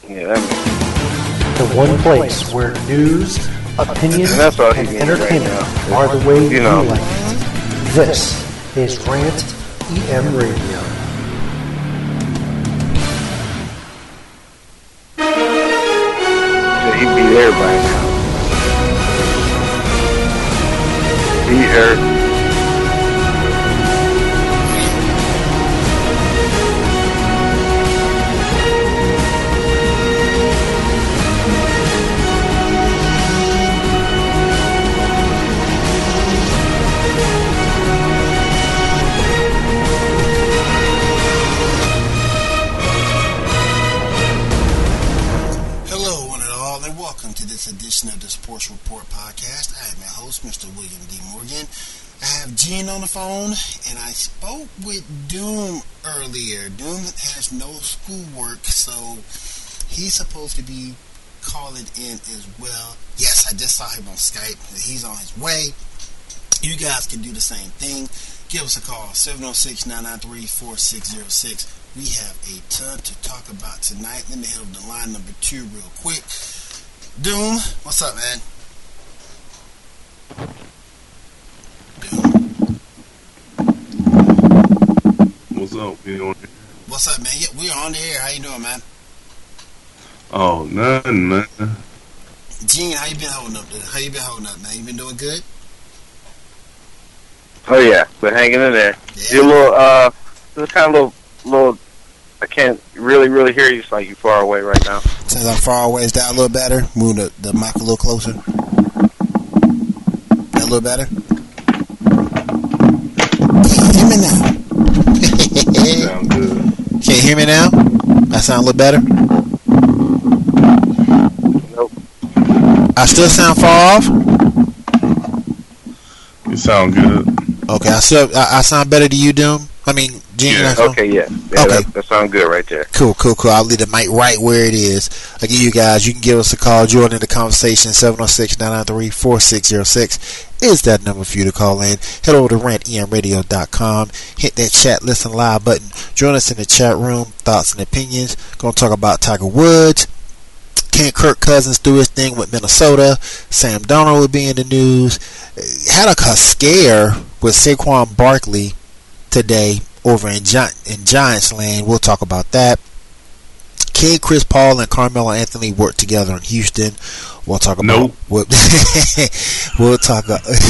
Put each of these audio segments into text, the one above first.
Yeah, that makes sense. The one place where news, opinions, And that's all he and needs entertainment right now. are the way You know. you like it. This is Rant EM Radio. So he'd be there by now. He hurt. Edition of the Sports Report podcast. I am your host, Mr. William D. Morgan. I have Gene on the phone, and I spoke with Doom earlier. Doom has no schoolwork, so he's supposed to be calling in as well. Yes, I just saw him on Skype. He's on his way. You guys can do the same thing. Give us a call, 706-993-4606. We have a ton to talk about tonight. Let me hit up the line number 2 real quick. Doom, what's up, man? Doom. What's up? We on here? What's up, man? Yeah, we're on the air. How you doing, man? Oh, nothing, man. Gene, how you been holding up? How you been holding up, man? You been doing good? Oh yeah, we're hanging in there. Yeah. You're a little, kind of little. I can't really hear you. It's like you're far away right now. Since I'm far away, is that a little better? Move the mic a little closer. That a little better? Can you hear me now? Sound good. Can you hear me now? I sound a little better? Nope. I still sound far off? You sound good. Okay, I sound better to you, Doom? I mean, Gene. Yeah. Okay, yeah. Okay. That sounds good right there. Cool. I'll leave the mic right where it is. Again, you guys, you can give us a call, join in the conversation. 706-993-4606 is that number for you to call in. Head over to rantemradio.com. Hit that chat, listen live button. Join us in the chat room. Thoughts and opinions. Going to talk about Tiger Woods. Can Kirk Cousins do his thing with Minnesota? Sam Darnold will be in the news. Had a scare with Saquon Barkley today over in Giants land. We'll talk about that. Can Chris Paul and Carmelo Anthony work together in Houston? We'll talk about Nope. we'll talk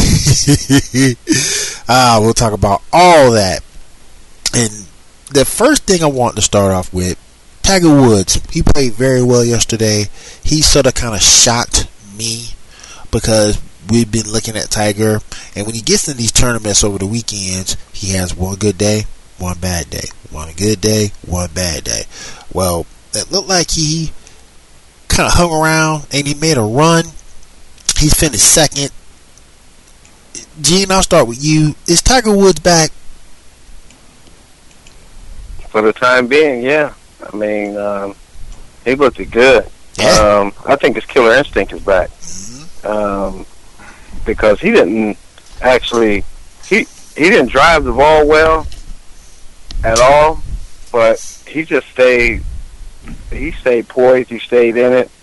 we'll talk about all that. And the first thing I want to start off with, Tiger Woods. He played very well yesterday. He sort of kind of shocked me because we've been looking at Tiger, and when he gets in these tournaments over the weekends, he has one good day, one bad day. One good day, one bad day. Well, it looked like he kind of hung around, and he made a run. He's finished second. Gene, I'll start with you. Is Tiger Woods back? For the time being, yeah. I mean, he looked good. Yeah. I think his killer instinct is back. Because he didn't actually, he didn't drive the ball well at all, but he just stayed poised, he stayed in it.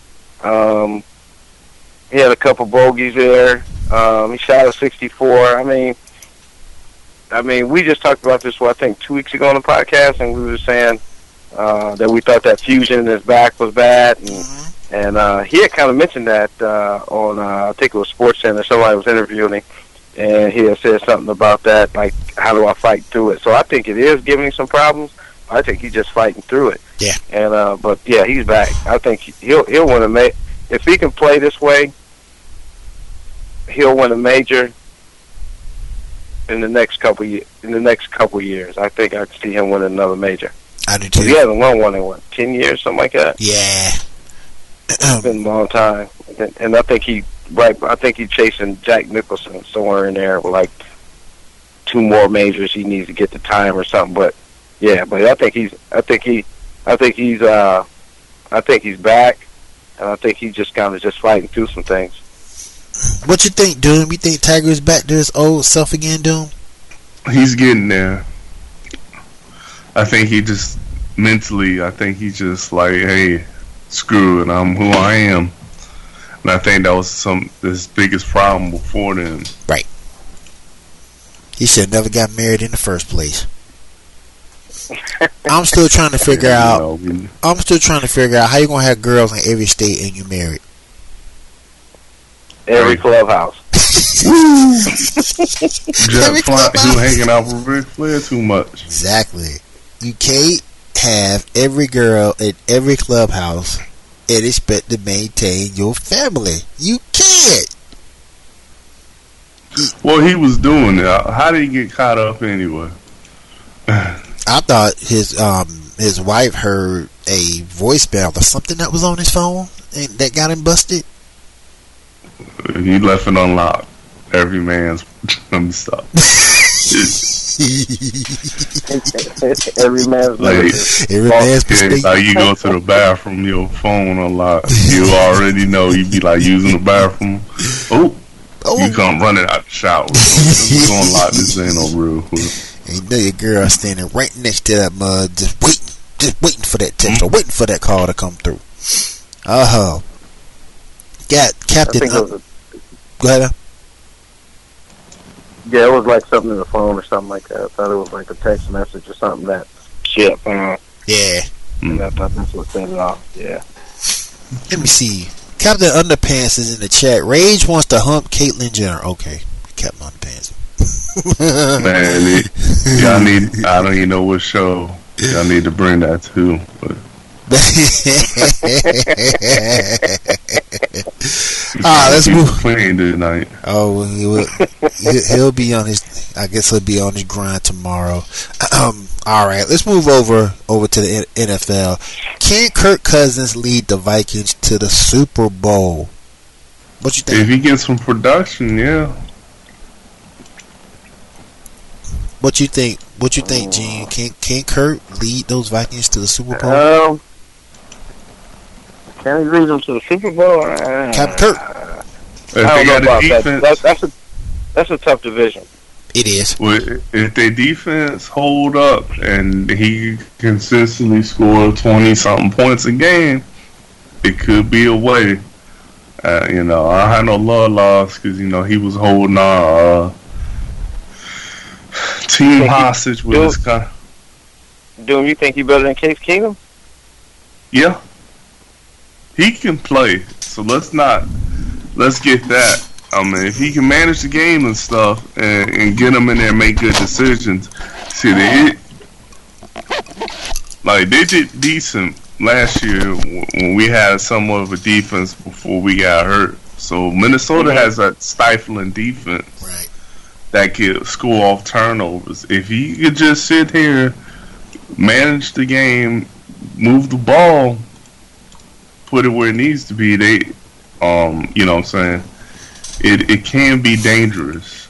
He had a couple bogeys there. He shot a 64. I mean, we just talked about this, I think 2 weeks ago on the podcast, and we were saying that we thought that fusion in his back was bad, and he had kind of mentioned that on I think it was SportsCenter. Somebody was interviewing him, and he had said something about that, like, how do I fight through it? So I think it is giving him some problems. I think he's just fighting through it. Yeah. And but yeah, he's back. I think he'll win a major if he can play this way. He'll win a major in the next couple years. I think I can see him winning another major. I do too. He hasn't won one in 10 years, something like that. Yeah. It's been a long time, and I think he's chasing Jack Nicholson somewhere in there with like 2 more majors. He needs to get the time or something. But yeah, but I think he's back, and I think he's just kind of just fighting through some things. What you think, Doom? You think Tiger's back to his old self again, Doom? He's getting there. I think he just mentally, he's just like, hey, screw it, I'm who I am. And I think that was his biggest problem before then. Right. He should have never got married in the first place. I'm still trying to figure out. I'm still trying to figure out how you gonna have girls in every state and you married. Every clubhouse. Just you hanging out with Ric Flair too much. Exactly. You can't have every girl at every clubhouse and expect to maintain your family. You can't. Well, he was doing it. How did he get caught up anyway? I thought his wife heard a voicemail or something that was on his phone and that got him busted. He left it unlocked. Every man's. Let me stop. Every man's mistake. Like you go to the bathroom, your phone unlocked. You already know you be like using the bathroom. You come running out the shower. You gonna lock this in on real quick. And you know your girl standing right next to that mud, just waiting for that text or waiting for that call to come through. Got Captain. Go ahead. Yeah, it was like something in the phone or something like that. I thought it was like a text message or something that shit. Yeah. And I thought that's what set it off. Yeah. Let me see. Captain Underpants is in the chat. Rage wants to hump Caitlyn Jenner. Okay, Captain Underpants. Man, y'all need. I don't even know what show. Y'all need to bring that too. But. Let's move. Playing tonight. Oh, he'll be on his. I guess he'll be on his grind tomorrow. All right, let's move over to the NFL. Can Kirk Cousins lead the Vikings to the Super Bowl? What you think? If he gets some production, yeah. What you think? What you think, Gene? Can Kirk lead those Vikings to the Super Bowl? Can he lead them to the Super Bowl? Captain Kirk. I don't know about that. That's a tough division. It is. Well, if their defense hold up and he consistently score 20-something points a game, it could be a way. I had no love loss because he was holding our team hostage with his kind. Doom, you think he better than Case Keenum? Yeah, he can play. So let's get that. I mean, if he can manage the game and stuff and get them in there and make good decisions, they did decent last year when we had somewhat of a defense before we got hurt. So Minnesota has that stifling defense that could score off turnovers. If he could just sit here, manage the game, move the ball, put it where it needs to be, you know what I'm saying? It can be dangerous.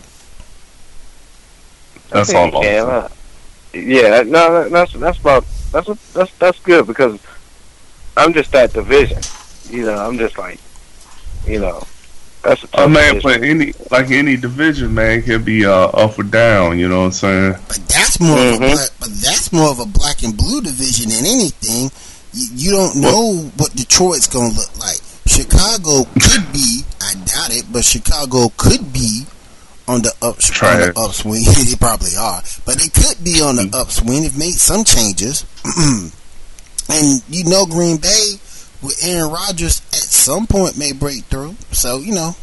That's all I'm saying. Yeah, no, that's good because I'm just that division. I'm just like, that's a tough division. But any division, man, can be up or down. You know what I'm saying? But that's more of a black and blue division than anything. You don't know what Detroit's gonna look like. Chicago could be, I doubt it, but Chicago could be on the upswing. They probably are, but they could be on the upswing. They've made some changes, and Green Bay with Aaron Rodgers at some point may break through. So yeah,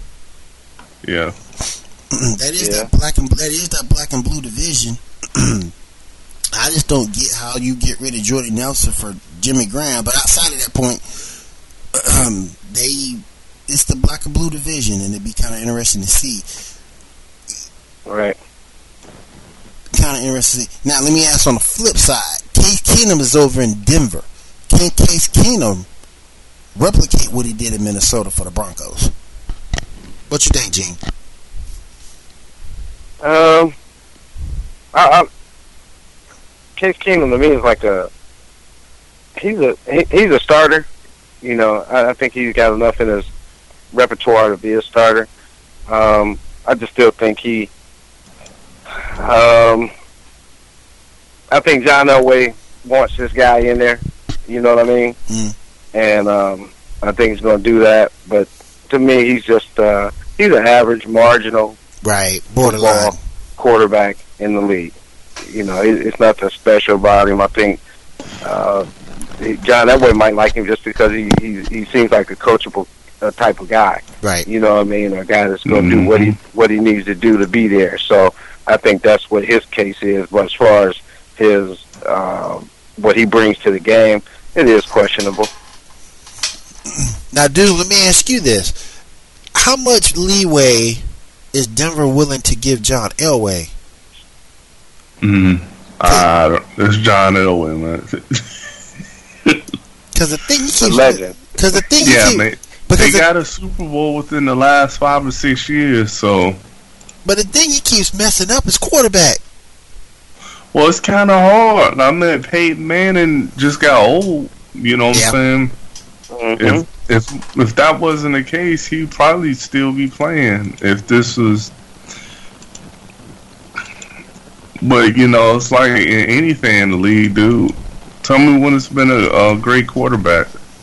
that is that black and blue division. I just don't get how you get rid of Jordy Nelson for Jimmy Graham, but outside of that point, it's the black and blue division, and it'd be kind of interesting to see. Right. Kind of interesting. Now, let me ask on the flip side. Case Keenum is over in Denver. Can Case Keenum replicate what he did in Minnesota for the Broncos? What you think, Gene? Case Keenum to me is like he's a starter. I think he's got enough in his repertoire to be a starter. I just still think I think John Elway wants this guy in there. You know what I mean? and I think he's going to do that. But to me, he's just he's an average, marginal, borderline quarterback in the league. You know, it's nothing special about him. I think John Elway might like him just because he seems like a coachable type of guy. Right. You know what I mean? A guy that's going to do what he needs to do to be there. So I think that's what his case is. But as far as his what he brings to the game, it is questionable. Now, dude, let me ask you this: how much leeway is Denver willing to give John Elway? It's John Elway, man. Because the thing he keeps, legend. Because the thing, they got a Super Bowl within the last 5 or 6 years. So, but the thing he keeps messing up is quarterback. Well, it's kind of hard. I mean, Peyton Manning just got old. You know what I'm saying? Mm-hmm. If that wasn't the case, he'd probably still be playing. If this was, but you know, it's like in anything in the league, dude. Tell me when it's been a great quarterback.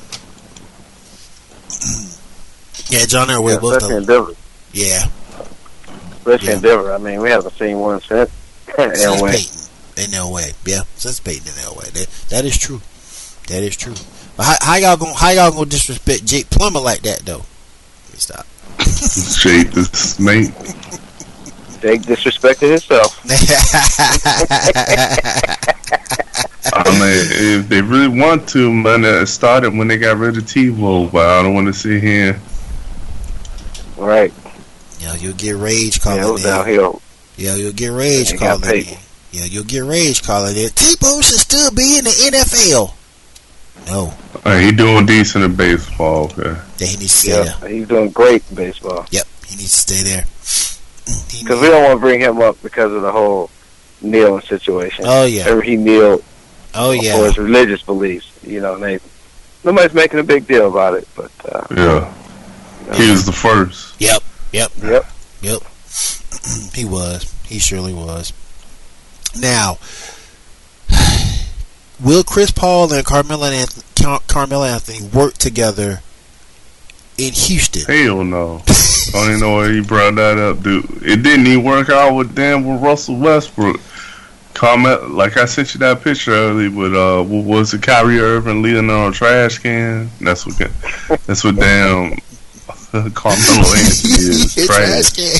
Yeah, John Elway was especially in Denver. Yeah, especially in Denver. I mean, we haven't seen one since Elway. In Elway, yeah, since Peyton and Elway. That is true. That is true. But how y'all gonna disrespect Jake Plummer like that though? Let me stop. Jake the snake. Jake disrespected himself. I mean, if they really want to, man, it started when they got rid of Tebow, but I don't want to sit here. Right. Yeah, you'll get rage calling it was downhill. Yeah, you'll get rage calling it. Yeah, you'll get rage calling it. Tebow should still be in the NFL. No. He doing decent in baseball. Okay. Yeah, he needs to stay there. He's doing great in baseball. Yep, he needs to stay there. Because we don't want to bring him up because of the whole kneeling situation. Oh yeah. Or he kneeled. Oh yeah. For his religious beliefs, you know, nobody's making a big deal about it, but yeah, he was the first. Yep. He was. He surely was. Now, will Chris Paul and Carmelo Anthony work together in Houston? Hell no. I don't even know why he brought that up, dude. It didn't even work out with Russell Westbrook. Like I sent you that picture earlier with what was it, Kyrie Irving leading on a trash can? That's what damn Carmelo Anthony is. Trash can.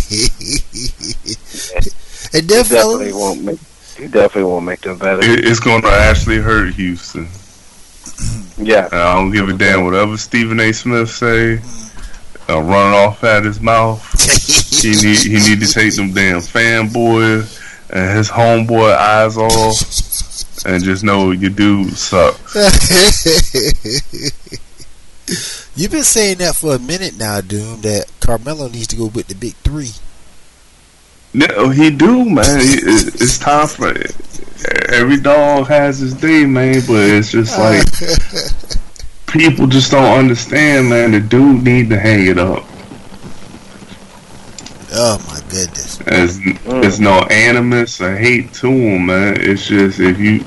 He definitely won't make them better. It's going to actually hurt Houston. Yeah. I don't give a damn whatever Stephen A. Smith say. Running off at his mouth. he need to take them damn fanboys and his homeboy eyes off, and just know your dude sucks. You've been saying that for a minute now, Doom, that Carmelo needs to go with the big three. No, he do, man. It's time for it. Every dog has his day, man, but it's just like people just don't understand, man. The dude need to hang it up. Oh my goodness! There's no animus or hate to him, man. It's just if you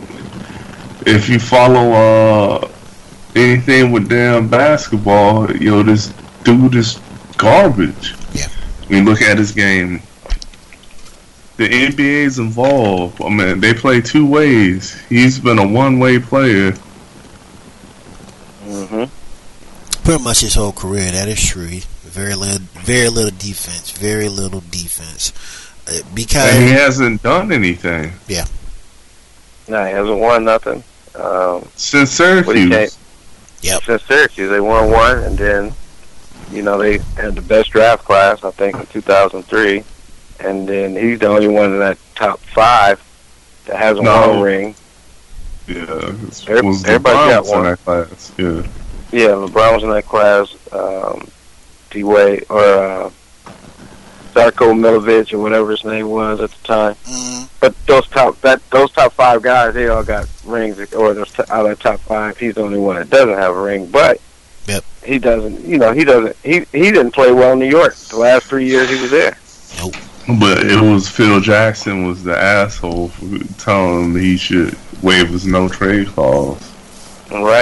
follow anything with damn basketball, this dude is garbage. Yeah. When you look at his game, the NBA's involved. I mean, they play two ways. He's been a one-way player. Mm-hmm. Pretty much his whole career. That is true. Very little defense. Because and he hasn't done anything. Yeah. No, he hasn't won nothing. Since Syracuse. Yep. Since Syracuse, they won one, and then, they had the best draft class, I think, in 2003. And then he's the only one in that top 5 that hasn't won a ring. Yeah, everybody got one. In that class. Yeah. Yeah, LeBron was in that class. D-Wade or Darko Milicic or whatever his name was at the time. Mm-hmm. But those top 5 guys, they all got rings. Or out of the top 5, he's the only one that doesn't have a ring. But he doesn't. He didn't play well in New York the last 3 years he was there. Nope. But it was Phil Jackson was the asshole for telling him he should waive his no trade clause. Right.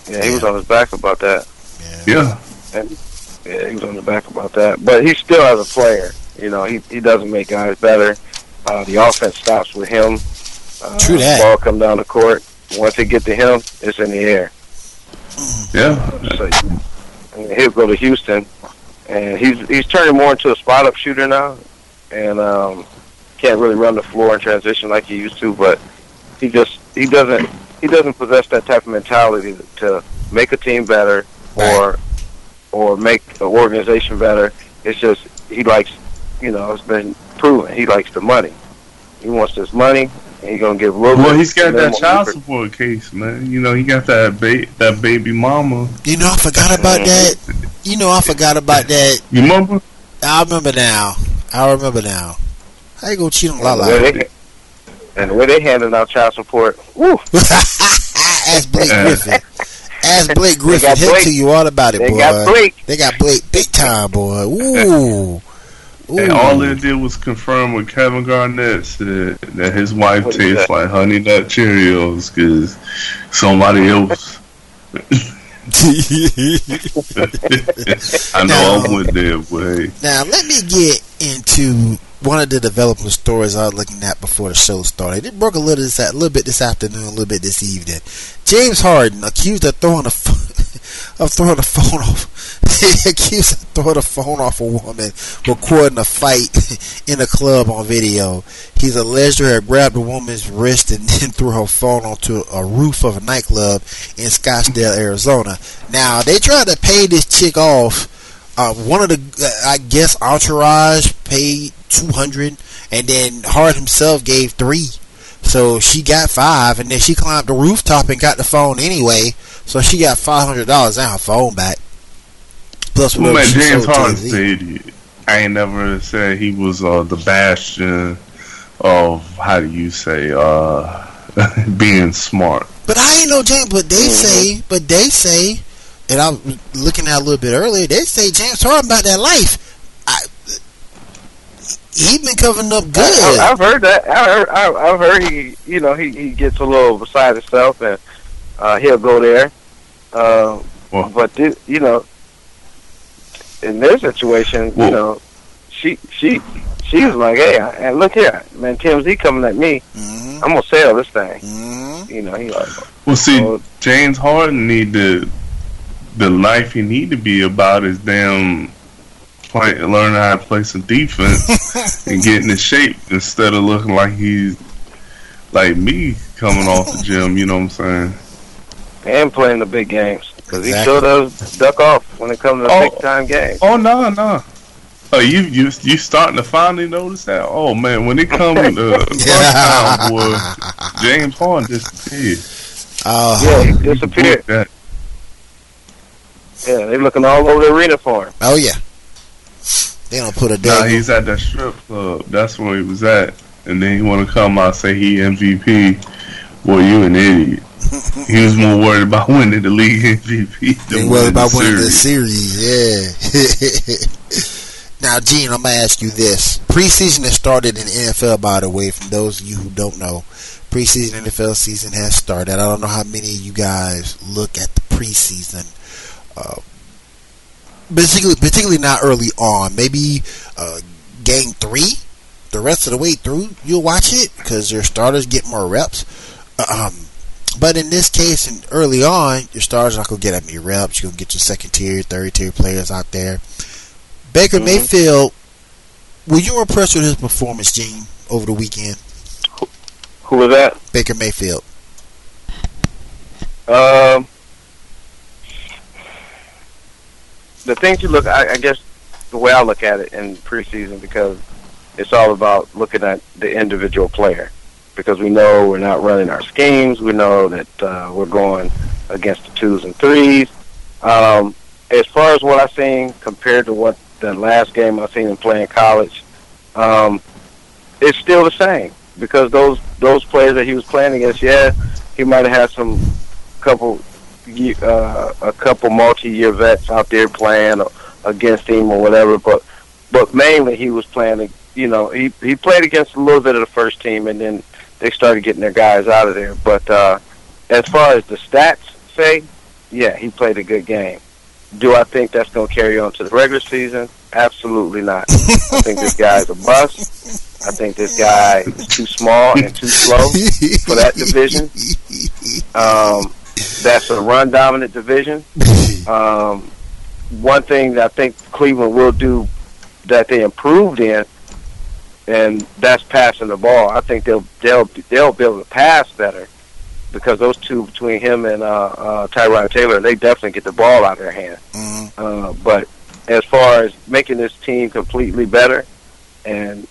Yeah, he was on his back about that. Yeah. And, yeah, he was on his back about that. But he still has a player. You know, he doesn't make guys better. The offense stops with him. True that. The ball come down the court. Once it get to him, it's in the air. Yeah. So, he'll go to Houston, and he's turning more into a spot-up shooter now, and can't really run the floor in transition like he used to. But he doesn't possess that type of mentality to make a team better or make an organization better. It's just he likes, you know, it's been proven he likes the money. He wants this money. He's gonna give a little bit. Well, he's got that child support case, man. You know, he got that baby mama. You know, I forgot about that. You remember? I remember now. How you gonna cheat on Lala? And the way they handing out child support, woo. Ask Blake Griffin. He'll tell you all about it, boy. They got Blake big time, boy. Ooh. And all it did was confirm what Kevin Garnett said, that his wife tastes like Honey Nut Cheerios because somebody else. I know I went there, boy. Now, let me get into one of the developing stories I was looking at before the show started. It broke a little bit this afternoon, a little bit this evening. James Harden accused of throwing the phone off. He accused of throwing the phone off a woman recording a fight in a club on video. He's alleged to have grabbed the woman's wrist and then threw her phone onto a roof of a nightclub in Scottsdale, Arizona. Now, they tried to pay this chick off. One of the, I guess, entourage paid $200, and then Hart himself gave $3. So she got $5, and then she climbed the rooftop and got the phone anyway. So she got $500 and her phone back. Plus, well, man, James Harden said, I ain't never said he was the bastion of, how do you say, being smart. But I ain't know James. But they say, and I was looking at a little bit earlier. They say James Harden about that life. He been covering up good. I've heard that. I've heard he, you know, he gets a little beside himself, and he'll go there. But this, you know, in their situation, you know, she was like, hey, and look here, man, TMZ coming at me. Mm-hmm. I'm gonna sell this thing. Mm-hmm. You know, he like. Well, see, James Harden need the life he need to be about is damn. Learn how to play some defense and get in shape instead of looking like he's like me coming off the gym. You know what I'm saying? And playing the big games because he sure does duck off when it comes to the big time games. Oh no! Oh, you starting to finally notice that? Oh man, when it comes to first time, boy, James Harden disappeared. Yeah, he disappeared. Yeah, they looking all over the arena for him. Oh yeah. They don't put a day. Nah, he's at that strip club. That's where he was at. And then he want to come out and say he MVP. Boy, you an idiot. He was more worried about winning the league MVP than winning the series. Yeah. Now, Gene, I'm going to ask you this. Preseason has started in the NFL, by the way, from those of you who don't know. Preseason NFL season has started. I don't know how many of you guys look at the preseason. Particularly not early on. Maybe game 3, the rest of the way through, you'll watch it because your starters get more reps. But in this case, early on, your starters are not going to get that many reps. You're going to get your second tier, third tier players out there. Baker Mayfield, were you impressed with his performance, Gene, over the weekend? Who was that? Baker Mayfield. The things you look, I guess the way I look at it in preseason, because it's all about looking at the individual player. Because we know we're not running our schemes. We know that we're going against the 2s and 3s. As far as what I've seen compared to what the last game I've seen him play in college, it's still the same. Because those players that he was playing against, yeah, he might have had a couple multi-year vets out there playing against him or whatever, but mainly he was playing. You know, he played against a little bit of the first team, and then they started getting their guys out of there. But as far as the stats say, yeah, he played a good game. Do I think that's going to carry on to the regular season? Absolutely not. I think this guy is a bust. I think this guy is too small and too slow for that division. That's a run-dominant division. One thing that I think Cleveland will do that they improved in, and that's passing the ball. I think they'll be able to pass better because those two, between him and Tyrod Taylor, they definitely get the ball out of their hand. But as far as making this team completely better, and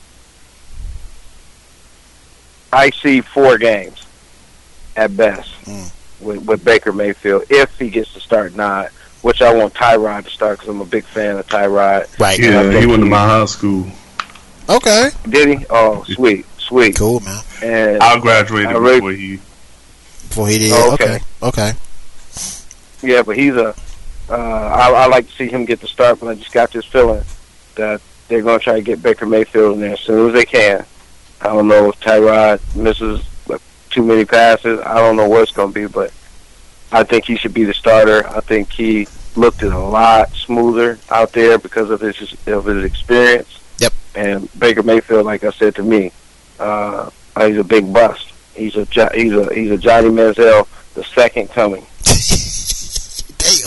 I see 4 games at best with Baker Mayfield if he gets to start 9. Which I want Tyrod to start because I'm a big fan of Tyrod. Right. Yeah, he went to my high school. Okay. Did he? Oh, sweet. Cool, man. And I graduated before he did. Oh, okay. Yeah, but he's I like to see him get the start, but I just got this feeling that they're going to try to get Baker Mayfield in there as soon as they can. I don't know if Tyrod misses too many passes. I don't know what it's going to be, but I think he should be the starter. I think he looked a lot smoother out there because of his experience. Yep. And Baker Mayfield, like I said to me, he's a big bust. He's a Johnny Manziel, the second coming. Damn.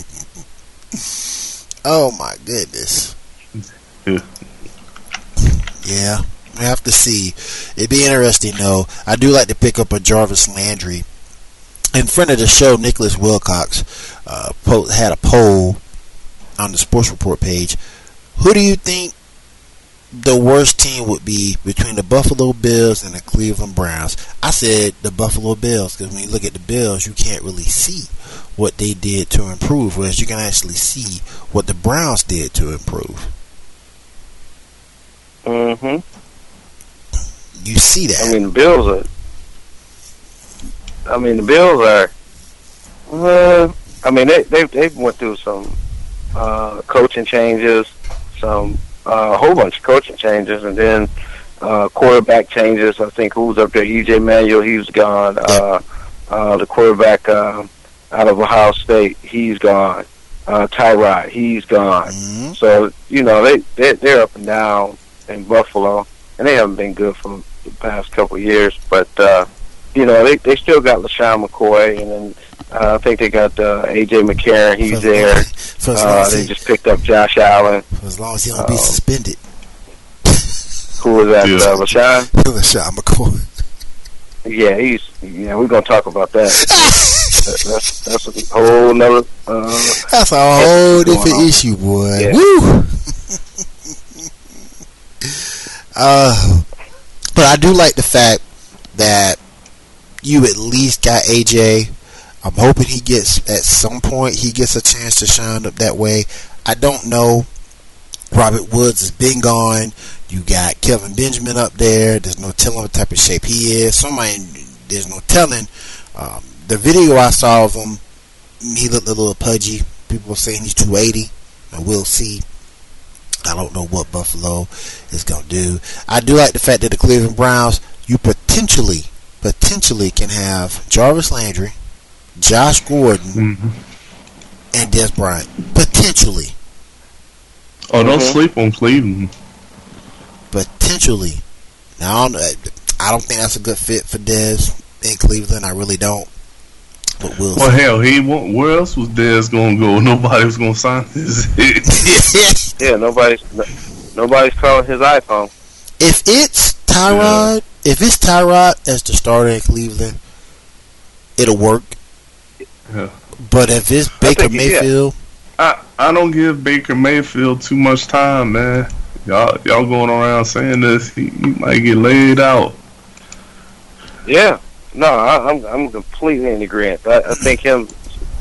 Oh my goodness. Yeah. We have to see. It'd be interesting though. I do like to pick up a Jarvis Landry. In front of the show, Nicholas Wilcox had a poll on the Sports Report page. Who do you think the worst team would be between the Buffalo Bills and the Cleveland Browns? I said the Buffalo Bills because when you look at the Bills, you can't really see what they did to improve, whereas you can actually see what the Browns did to improve. Mm-hmm. You see that. I mean, the Bills are... they went through some coaching changes, a whole bunch of coaching changes, and then quarterback changes. I think who's up there? E.J. Manuel, he's gone. The quarterback out of Ohio State, he's gone. Tyrod, he's gone. Mm-hmm. So they're up and down in Buffalo, and they haven't been good for the past couple of years, but. They still got LaShawn McCoy, and then I think they got A.J. McCarron. He's there. They just picked up Josh Allen. For as long as he don't be suspended. Who was that? LaShawn? LaShawn McCoy. Yeah, we're going to talk about that. that's a whole nother... that's a whole different issue, boy. Yeah. Woo! But I do like the fact that you at least got AJ. I'm hoping he gets, at some point, he gets a chance to shine up that way. I don't know. Robert Woods has been gone. You got Kelvin Benjamin up there. There's no telling what type of shape he is. There's no telling. The video I saw of him, he looked a little pudgy. People were saying he's 280. Now we'll see. I don't know what Buffalo is going to do. I do like the fact that the Cleveland Browns, you potentially can have Jarvis Landry, Josh Gordon, and Dez Bryant. Potentially. Oh, don't sleep on Cleveland. Potentially. Now, I don't think that's a good fit for Dez in Cleveland. I really don't. But we'll see. Hell, he won't. Where else was Dez going to go? Nobody was going to sign his head. Yeah, nobody's calling his iPhone. If it's Tyrod, as the starter in Cleveland, it'll work. Yeah. But if it's Baker Mayfield, I don't give Baker Mayfield too much time, man. Y'all going around saying this, he might get laid out. Yeah, no, I'm completely in agreement. I think his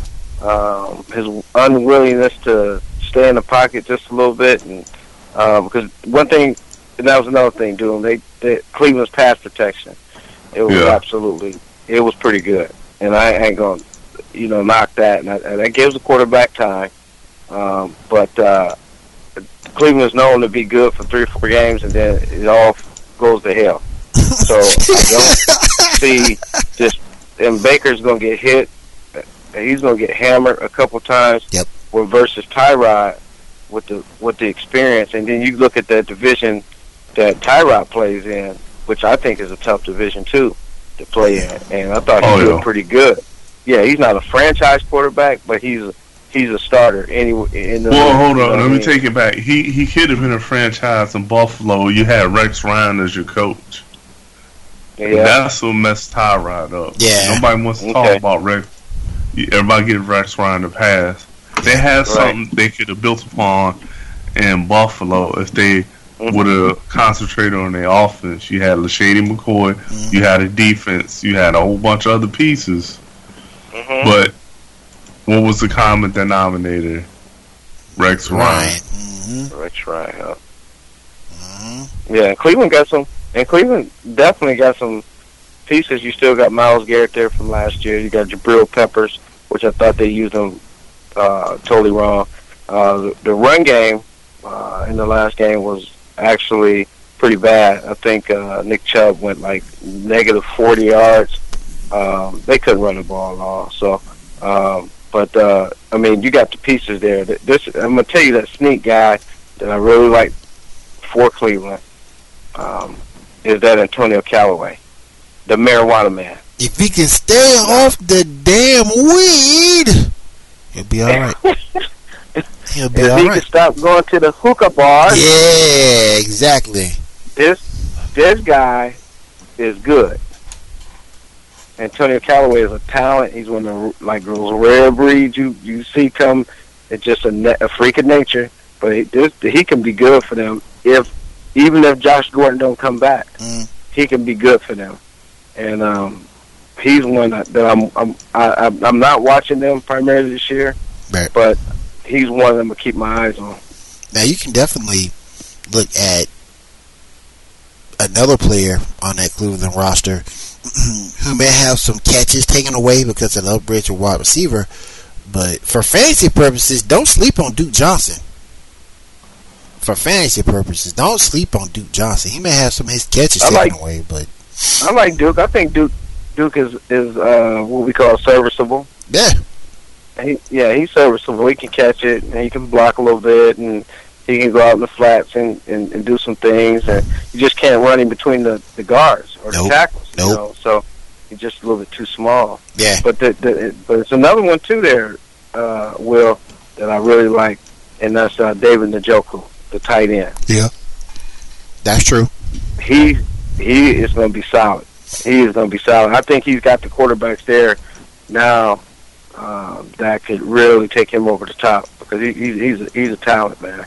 unwillingness to stay in the pocket just a little bit, and because one thing, and that was another thing, doing Cleveland's pass protection, it was pretty good, and I ain't gonna knock that, and that gives the quarterback time, but Cleveland's known to be good for 3 or 4 games, and then it all goes to hell. So I don't see and Baker's gonna get hit he's going to get hammered a couple times. Yep. Versus Tyrod with the experience, and then you look at that division that Tyrod plays in, which I think is a tough division too to play in, and I thought he did pretty good. Yeah, he's not a franchise quarterback, but he's a starter anyway. Hold on, let me take it back. He could have been a franchise in Buffalo. You had Rex Ryan as your coach. Yeah, that's what messed Tyrod up. Yeah, nobody wants to talk about Rex. Everybody gives Rex Ryan the pass. They had something they could have built upon in Buffalo if they would have concentrated on their offense. You had LaShady McCoy, you had a defense, you had a whole bunch of other pieces. But what was the common denominator? Rex Ryan. Rex Ryan, huh? Yeah, Cleveland definitely got some pieces. You still got Myles Garrett there from last year. You got Jabril Peppers, which I thought they used them totally wrong. The run game in the last game was actually pretty bad. I think Nick Chubb went like negative 40 yards. They couldn't run the ball at all. So, I mean, you got the pieces there. I'm gonna tell you that sneak guy that I really like for Cleveland is that Antonio Callaway, the marijuana man. If he can stay off the damn weed, he'll be all right. He'll be all right. If he can stop going to the hookah bars. Yeah, exactly. This guy is good. Antonio Callaway is a talent. He's one of those rare breeds you see come. It's just a freak of nature. But he can be good for them even if Josh Gordon don't come back. He can be good for them. And he's one that I'm not watching them primarily this year, right. But he's one of them to keep my eyes on. Now you can definitely look at another player on that Cleveland roster who may have some catches taken away because of the upgrade to wide receiver, but for fantasy purposes, don't sleep on Duke Johnson. For fantasy purposes, don't sleep on Duke Johnson. He may have some of his catches taken away, but I like Duke. I think Duke is what we call serviceable. Yeah. He's serviceable. He can catch it, and he can block a little bit, and he can go out in the flats and do some things. And you just can't run in between the guards or the tackles. You know? So he's just a little bit too small. Yeah. But but it's another one too there, Will, that I really like, and that's David Njoku, the tight end. Yeah. That's true. He is going to be solid. He is going to be solid. I think he's got the quarterbacks there now that could really take him over the top because he's a talent, man.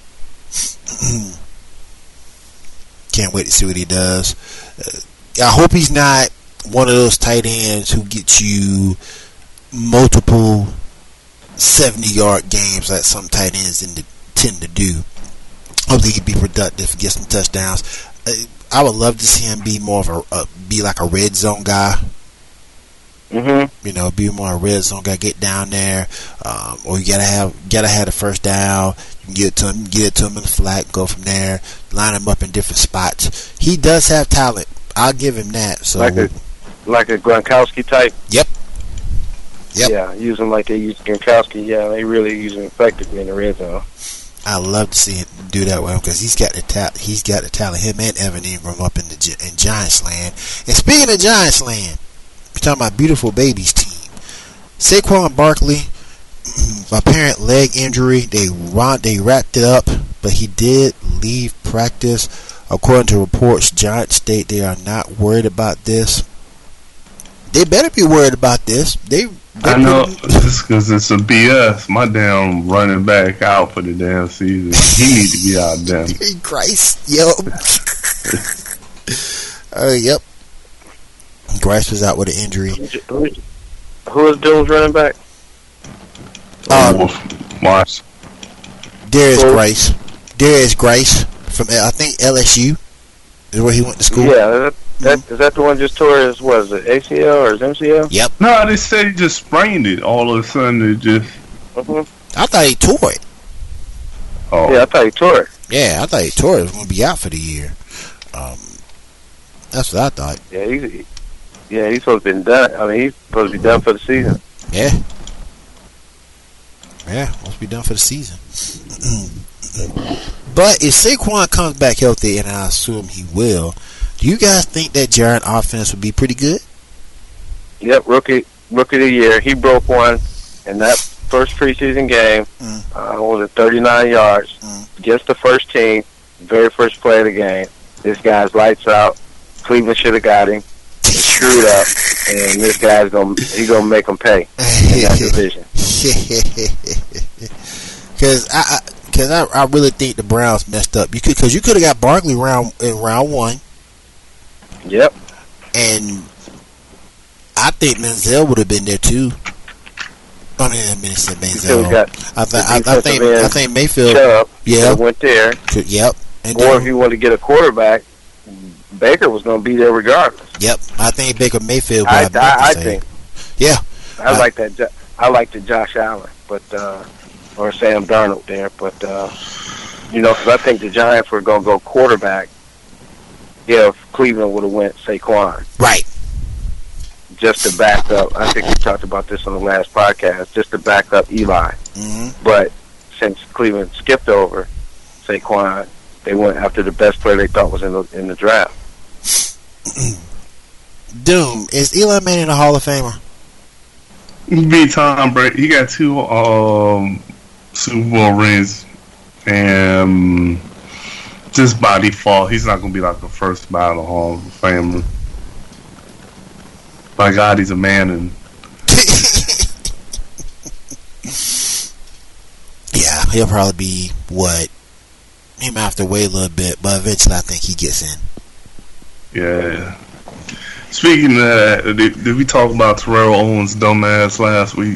Can't wait to see what he does. I hope he's not one of those tight ends who gets you multiple 70-yard games like some tight ends tend to do. Hopefully he'd be productive, get some touchdowns. I would love to see him be more of be like a red zone guy. You know, be more a red zone guy. Get down there, or you gotta have the first down. You can get it to him in the flat. Go from there. Line him up in different spots. He does have talent. I'll give him that. So like a Gronkowski type. Yep. Yeah, use him like they use Gronkowski. Yeah, they really use him effectively in the red zone. I love to see him do that with him because he's got the talent. Him and Evan Ingram up in Giants land. And speaking of Giants land, we're talking about beautiful babies team. Saquon Barkley, apparent leg injury. They wrapped it up, but he did leave practice. According to reports, Giants state they are not worried about this. They better be worried about this. I know, just because it's a BS. My damn running back out for the damn season. He needs to be out there. Grice, yep. Yep. Grice was out with an injury. Who is Bill's running back? Mars. Darius Grice from I think LSU is where he went to school. Yeah. Is that the one just tore his, what is it, ACL or his MCL? Yep. No, they said he just sprained it. All of a sudden, it just... I thought he tore it. Oh. Yeah, I thought he tore it. Yeah, I thought he tore it. He was going to be out for the year. That's what I thought. Yeah, he's supposed to be done. I mean, he's supposed to be done for the season. Yeah. Yeah, must be done for the season. But if Saquon comes back healthy, and I assume he will, do you guys think that Giant offense would be pretty good? Yep, rookie of the year. He broke one in that first preseason game. Was it 39 yards against the first team, very first play of the game. This guy's lights out. Cleveland should have got him. He screwed up, and this guy's gonna make him pay in that division. Because I really think the Browns messed up. You could have got Barkley in round one. Yep. And I think Manziel would have been there too. I said Manziel. I think Mayfield. Chubb, yeah, went there. Yep. And or if you want to get a quarterback, Baker was going to be there regardless. Yep. I think Baker Mayfield. I think. Yeah. I like that. I like the Josh Allen, but or Sam Darnold there, but because I think the Giants were going to go quarterback if Cleveland would have went Saquon. Right. Just to back up, I think we talked about this on the last podcast, just to back up Eli. Mm-hmm. But since Cleveland skipped over Saquon, they went after the best player they thought was in the draft. Doom, is Eli Manning a Hall of Famer? He beat Tom Brady. He got 2 Super Bowl rings, and just by default, he's not going to be like the first ballot Hall of Famer. By God, he's a man, and yeah, he'll probably be he might have to wait a little bit, but eventually I think he gets in. Yeah. Speaking of that, did we talk about Terrell Owens' dumbass last week?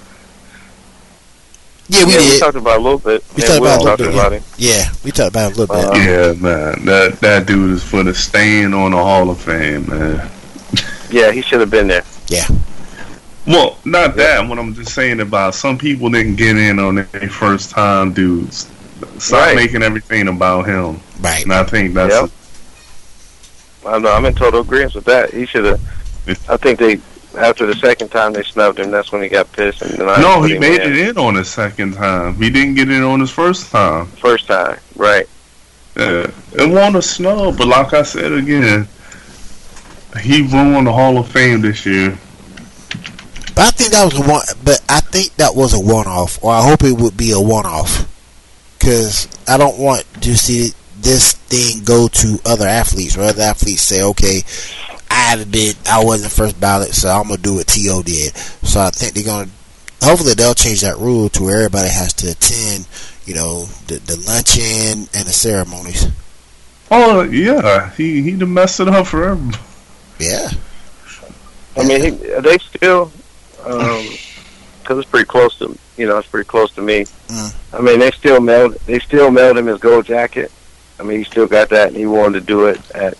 Yeah, we did. We talked about it a little bit. We talked about it. Yeah, we talked about it a little bit. Yeah, man. That dude is for the staying on the Hall of Fame, man. Yeah, he should have been there. Yeah. Well, not that. What I'm just saying about some people didn't get in on their first time dudes. Stop making everything about him. Right. And I think that's... Yep. I know. I'm in total agreement with that. He should have... I think after the second time they snubbed him, that's when he got pissed. And no, he made it in on his second time. He didn't get in on his first time. First time, right. Yeah. It wasn't a snub, but like I said again, he won the Hall of Fame this year. But I think that was a one-off, or I hope it would be a one-off, because I don't want to see this thing go to other athletes, or other athletes say, okay, I wasn't first ballot, so I'm gonna do what T.O. did. So I think hopefully they'll change that rule to where everybody has to attend, the luncheon and the ceremonies. Oh yeah, he done messed it up for everybody. Yeah. I mean, they still, because it's pretty close to, it's pretty close to me. I mean, they still mailed him his gold jacket. I mean, he still got that, and he wanted to do it at,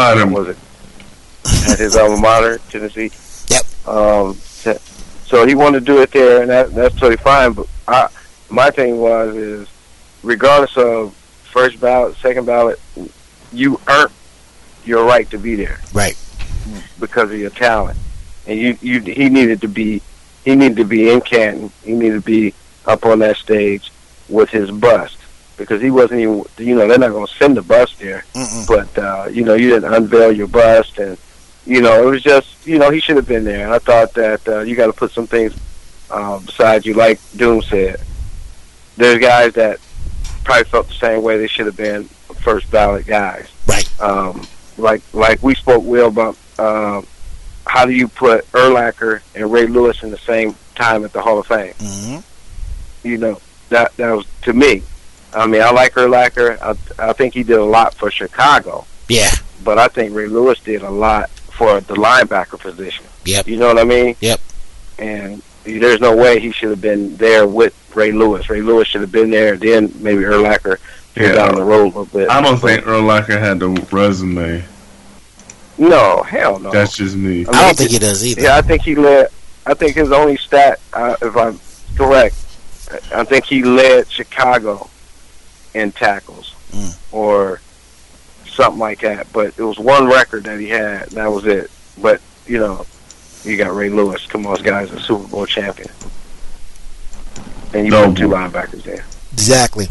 at his alma mater, Tennessee. Yep. So he wanted to do it there, and that's totally fine. But my thing is, regardless of first ballot, second ballot, you earned your right to be there. Right. Because of your talent, and he needed to be in Canton. He needed to be up on that stage with his bust, because he wasn't even. They're not going to send the bust there. But you didn't unveil your bust, and it was just he should have been there. And I thought that you got to put some things beside you, like Doom said. There's guys that probably felt the same way. They should have been first ballot guys. Right. Like we spoke, Will, about how do you put Urlacher and Ray Lewis in the same time at the Hall of Fame? Mm-hmm. That was, to me. I mean, I like Urlacher. I think he did a lot for Chicago. Yeah. But I think Ray Lewis did a lot for the linebacker position. Yep. You know what I mean? Yep. And there's no way he should have been there with Ray Lewis. Ray Lewis should have been there. Then maybe Urlacher down the road a little bit. I don't think Urlacher had the resume. No, hell no. That's just me. I don't think he does either. Yeah, I think he led. I think his only stat, if I'm correct, I think he led Chicago in tackles or something like that. But it was one record that he had, and that was it. But, you got Ray Lewis. Come on, this guy's a Super Bowl champion. and you put 2 linebackers there. Exactly.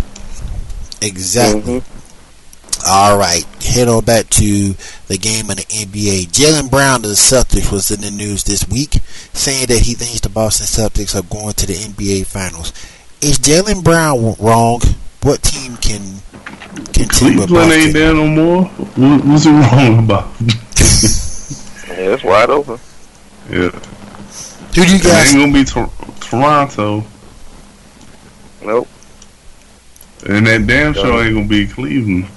All right, head on back to the game in the NBA. Jaylen Brown of the Celtics was in the news this week, saying that he thinks the Boston Celtics are going to the NBA Finals. Is Jaylen Brown wrong? What team can team with Boston? Cleveland ain't there no more. What's it wrong about? Yeah, it's wide open. Yeah. Who do you guys? It ain't gonna be Toronto. Nope. And that damn show ain't gonna be Cleveland.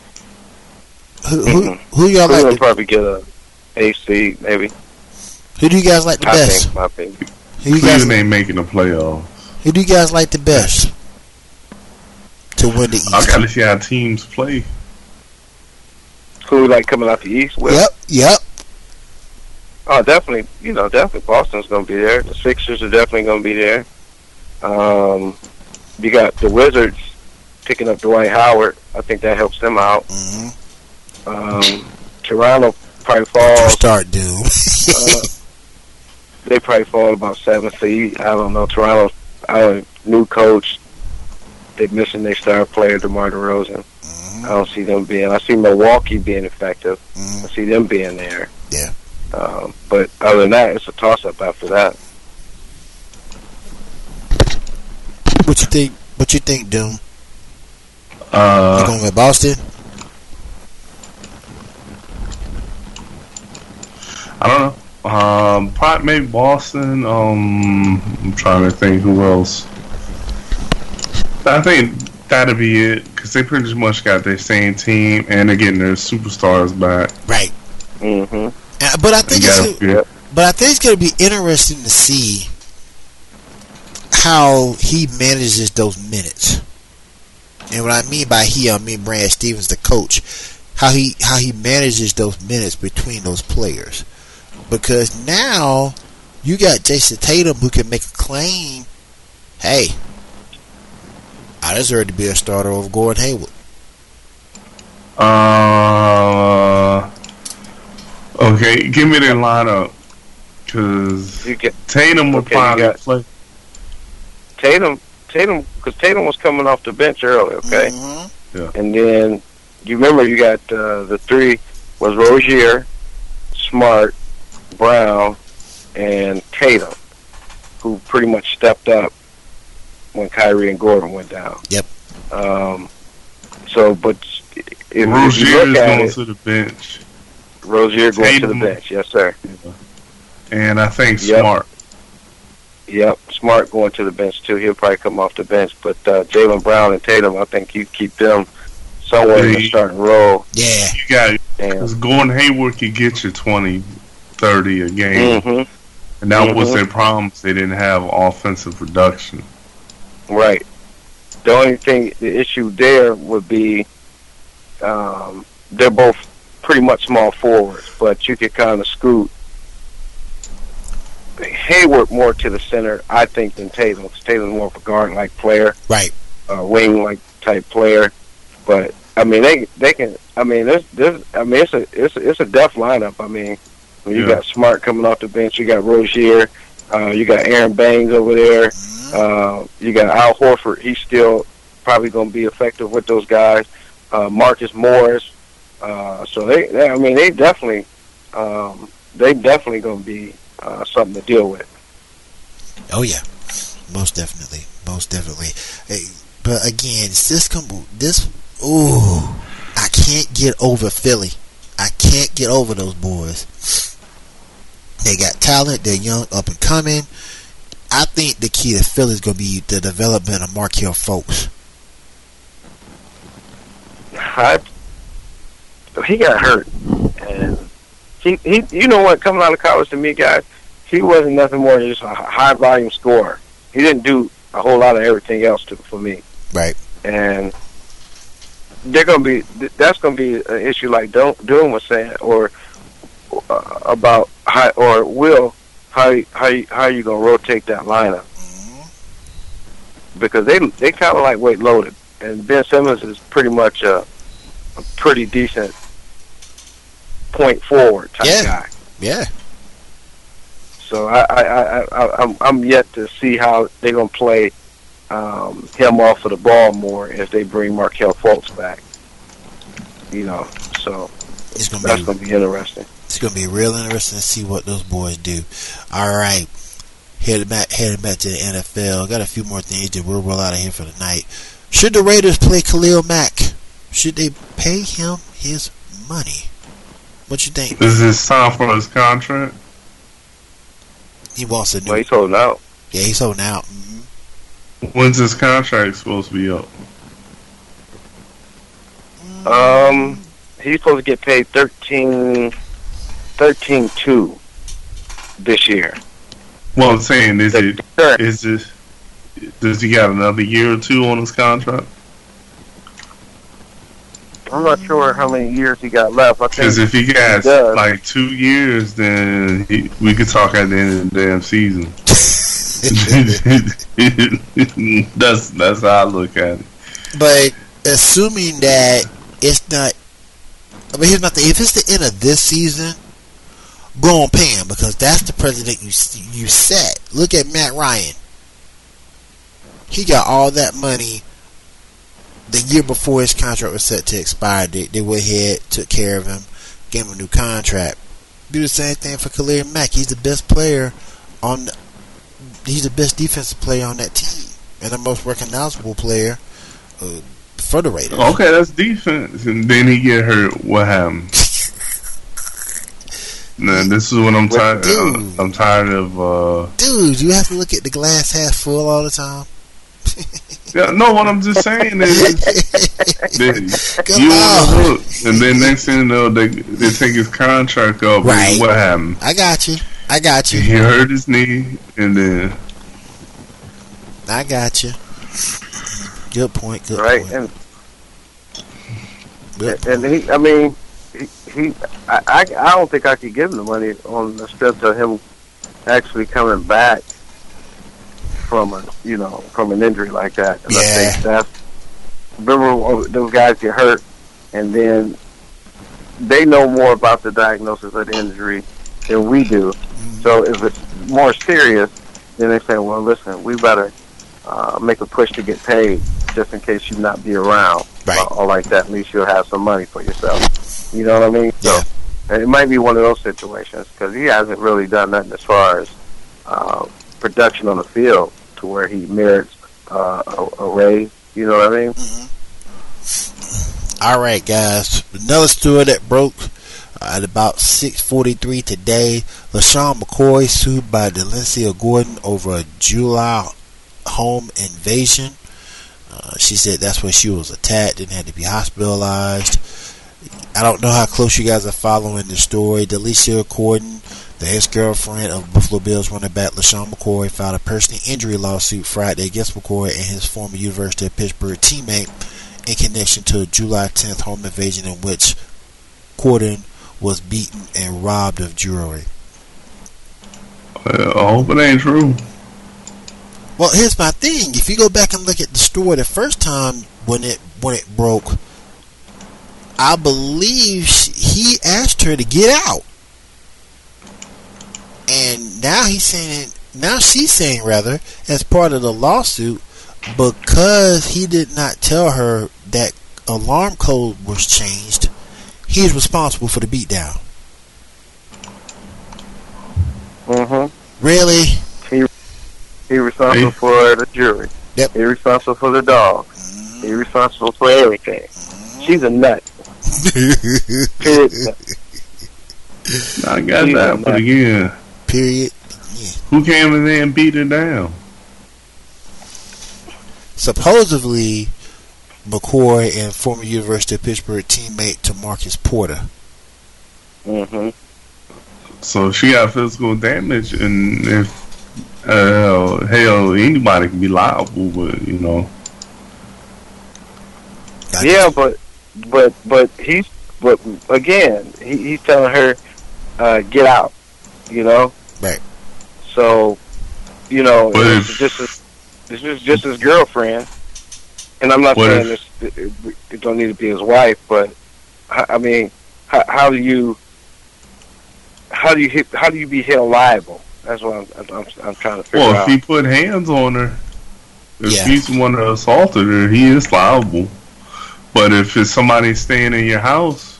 Who y'all like? Cleveland probably get a AC maybe. Who do you guys like the best? I think, my opinion. Cleveland ain't making the playoffs. Who do you guys like the best to win the East? I gotta see how teams play. Who like coming out the East? With? Yep. Oh, definitely. Definitely Boston's going to be there. The Sixers are definitely going to be there. You got the Wizards picking up Dwight Howard. I think that helps them out. Toronto probably falls. Start Doom. They probably fall about 7 seed. I don't know. Toronto, new coach. They're missing their star player, DeMar DeRozan. I don't see them being. I see Milwaukee being effective. I see them being there. Yeah. But other than that, it's a toss-up after that. What you think, Doom? You going with Boston? I don't know. Probably maybe Boston. I'm trying to think who else. I think that'll be it because they pretty much got their same team and they're getting their superstars back. Right. But I think it's going to be interesting to see how he manages those minutes. And what I mean by he, I mean Brad Stevens, the coach. How he manages those minutes between those players. Because now you got Jason Tatum who can make a claim, hey, I deserve to be a starter over Gordon Hayward. Okay, give me their lineup. Because Tatum would probably play. Tatum, because Tatum was coming off the bench early, okay? Yeah. And then, you remember you got the 3 was Rozier, Smart, Brown, and Tatum, who pretty much stepped up when Kyrie and Gordon went down. Yep. But if Rozier you look at going to the bench. Rozier going to the bench, yes, sir. Yeah. And I think Smart. Yep, Smart going to the bench, too. He'll probably come off the bench. But Jaylen Brown and Tatum, I think you keep them somewhere in the starting role. Yeah. You got it. Because Gordon Hayward could get you 20, 30 a game. And that was their problem. They didn't have offensive production. Right. The only thing, the issue there would be they're both pretty much small forwards, but you could kind of scoot Hayward more to the center, I think, than Tatum. Because Tatum's more of a guard-like player, right? Wing-like type player. But I mean, they can. I mean, it's a depth lineup. I mean, when you got Smart coming off the bench, you got Rozier, you got Aaron Bangs over there, you got Al Horford. He's still probably going to be effective with those guys. Marcus Morris. So they definitely going to be something to deal with. Oh yeah, most definitely. Hey, but again, I can't get over Philly. I can't get over those boys. They got talent. They're young, up and coming. I think the key to Philly is going to be the development of Markelle Fultz. He got hurt, and he you know what, coming out of college, to me, guys, he wasn't nothing more than just a high volume scorer. He didn't do a whole lot of everything else for me. Right. And that's going to be an issue like Doom was saying, or about how you going to rotate that lineup. Because they kind of like weight loaded, and Ben Simmons is pretty much a pretty decent point forward type guy. Yeah. So I'm yet to see how they're gonna play him off of the ball more if they bring Markelle Fultz back. So that's going to be interesting. It's going to be real interesting to see what those boys do. All right. Heading back to the NFL. Got a few more things that we'll roll out of here for the night. Should the Raiders play Khalil Mack? Should they pay him his money? What you think? Is this time for his contract? He wants a new. Well, he's holding out. Yeah, he's holding out. When's his contract supposed to be up? He's supposed to get paid $13.2 this year. Well, I'm saying, does he got another year or two on his contract? I'm not sure how many years he got left. Because if he got like 2 years, then we could talk at the end of the damn season. That's how I look at it. But assuming that it's not, I mean, here's my thing: if it's the end of this season, go on pay him, because that's the president you set. Look at Matt Ryan; he got all that money the year before his contract was set to expire. They went ahead, took care of him, gave him a new contract. Do the same thing for Khalil Mack. He's the best player he's the best defensive player on that team, and the most recognizable player for the Raiders. Okay, that's defense. And then he get hurt. What happened? Nah, this is what I'm tired. I'm tired of. Dude, you have to look at the glass half full all the time. Yeah, no. What I'm just saying is, you want to look, and then next thing you know, they take his contract up. Right. What happened? I got you. He hurt his knee, and then I got you. Good point. Right, point. And he, I mean, I don't think I could give him the money on the strength of him actually coming back from an injury like that. And yeah. I think remember those guys get hurt, and then they know more about the diagnosis of the injury than we do. So if it's more serious, then they say, well, listen, we better make a push to get paid just in case you not be around. Right. Or like that, at least you'll have some money for yourself. You know what I mean? Yeah. So it might be one of those situations because he hasn't really done nothing as far as production on the field to where he merits a raise. You know what I mean? Mm-hmm. All right, guys. Another story that broke at about 6:43 today. LaShawn McCoy sued by Delencia Gordon over a July home invasion. She said that's where she was attacked and had to be hospitalized. I don't know how close you guys are following the story. Delecia Gordon, the ex-girlfriend of Buffalo Bills running back LaShawn McCoy, filed a personal injury lawsuit Friday against McCoy and his former University of Pittsburgh teammate in connection to a July 10th home invasion in which Gordon was beaten and robbed of jewelry. I hope it ain't true. Well, here's my thing. If you go back and look at the story the first time when it broke, I believe he asked her to get out, and now she's saying as part of the lawsuit, because he did not tell her that alarm code was changed, he's responsible for the beatdown. Mm-hmm. Really? He's responsible for the jury. Yep. He's responsible for the dog. He's responsible for everything. She's a nut. Period. I got that, but again, period. Yeah. Who came in there and beat her down? Supposedly, McCoy and former University of Pittsburgh teammate Tamarcus Porter. Mm-hmm. So she got physical damage, and if hell, anybody can be liable, but you know. Yeah, but he's telling her get out, you know. Right. So, you know, this is just his girlfriend, and I'm not saying it don't need to be his wife, but I mean, how do you be held liable? That's what I'm trying to figure out. Well, if he put hands on her, If he's the one that assaulted her, he is liable. But if it's somebody staying in your house,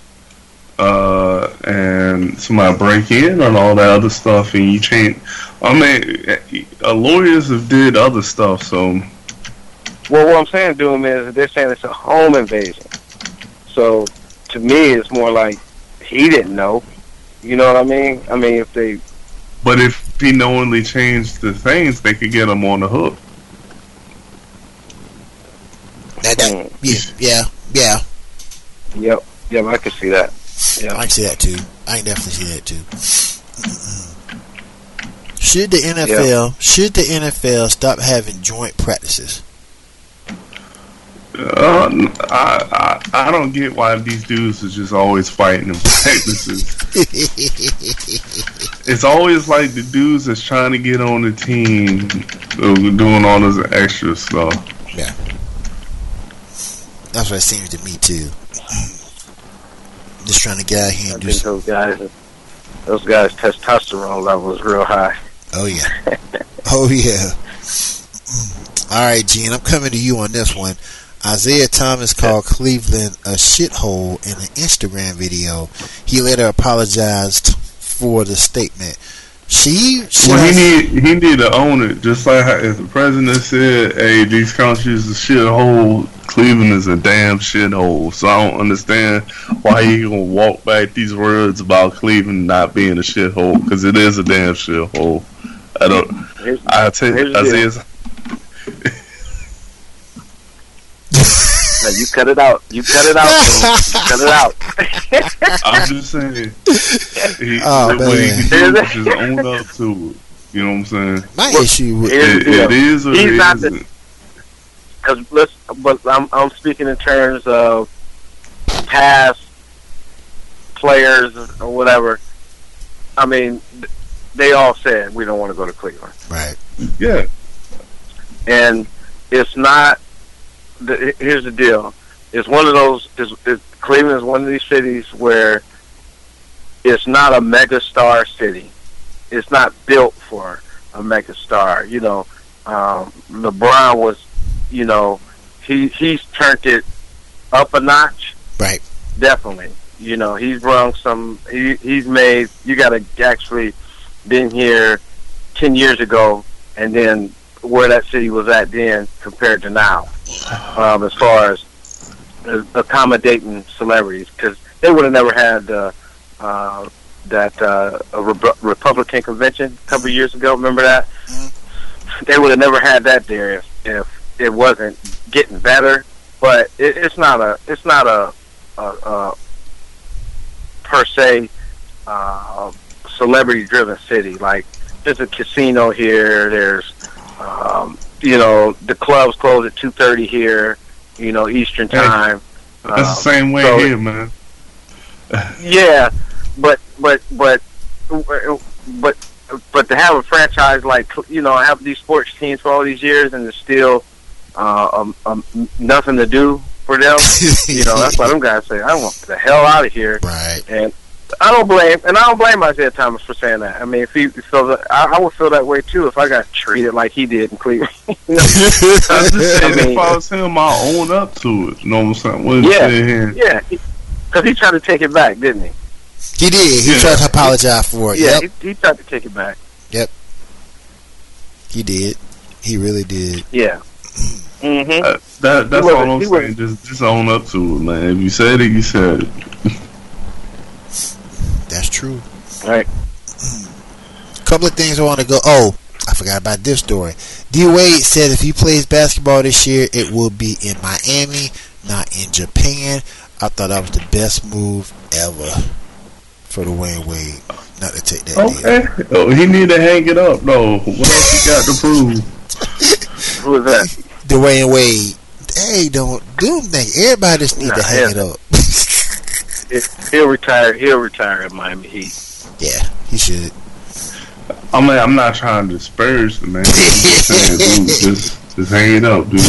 and somebody break in and all that other stuff, and you change, I mean, lawyers have did other stuff, so. Well, what I'm saying to them is they're saying it's a home invasion. So, to me, it's more like he didn't know. You know what I mean? I mean, if they... But if he knowingly changed the things, they could get him on the hook. Yeah. Yep, I can see that. Yeah, I can see that too. I can definitely see that too. Should the NFL stop having joint practices? I don't get why these dudes are just always fighting in practices. It's always like the dudes that's trying to get on the team doing all this extra stuff. Yeah, that's what it seems to me too. Just trying to get out here and do something. Those guys' testosterone level is real high. Oh yeah. Oh yeah. All right, Gene, I'm coming to you on this one. Isaiah Thomas called Cleveland a shithole in an Instagram video. He later apologized for the statement. He need to own it. Just like how, if the president said, "Hey, these countries is a shithole," Cleveland is a damn shithole. So I don't understand why he gonna walk back these words about Cleveland not being a shithole, because it is a damn shithole. I tell you, Isaiah's. No, you cut it out. You cut it out. I'm just saying. What he can do is just own up to it. You know what I'm saying? My issue with it is or it isn't. But I'm speaking in terms of past players or whatever. I mean, they all said we don't want to go to Cleveland. Right. Yeah. And it's not. Here's the deal. It's one of those. Cleveland is one of these cities where it's not a mega star city. It's not built for a mega star. You know, LeBron was. You know, he's turned it up a notch. Right. Definitely. You know, he's brung some. He's made. You got to actually been here 10 years ago, and then where that city was at then compared to now, as far as accommodating celebrities, because they would have never had that Republican convention a couple of years ago. Remember that? Mm-hmm. They would have never had that there if it wasn't getting better. But it's not a per se celebrity-driven city. Like, there's a casino here. There's you know, the clubs close at 2:30 here. You know, Eastern time. That's the same way here, man. Yeah, but to have a franchise like, you know, have these sports teams for all these years and there's still nothing to do for them. You know, that's what them guys say. I want the hell out of here. Right. And I don't blame Isaiah Thomas for saying that. I mean, if he feels that, I would feel that way too if I got treated like he did in Cleveland. You know? If I was him, I'll own up to it. You know what I'm saying? Yeah, because he tried to take it back, didn't he? He did. He tried to apologize for it. Yeah, he tried to take it back. Yep. He did. He really did. Yeah. Mm-hmm. That's all I'm saying. Just own up to it, man. If you said it, you said it. That's true. All right. Couple of things I want to go. Oh, I forgot about this story. D Wade said if he plays basketball this year, it will be in Miami, not in Japan. I thought that was the best move ever for Dwayne Wade. Not to take that deal. Oh, he need to hang it up, though. What else he got to prove? Who is that? Dwayne Wade. Hey, don't do anything. Everybody just need to hang it up. He'll retire at Miami Heat. Yeah, he should. I mean, I'm not trying to disparage the man. I'm just saying, dude, just hang it up, dude.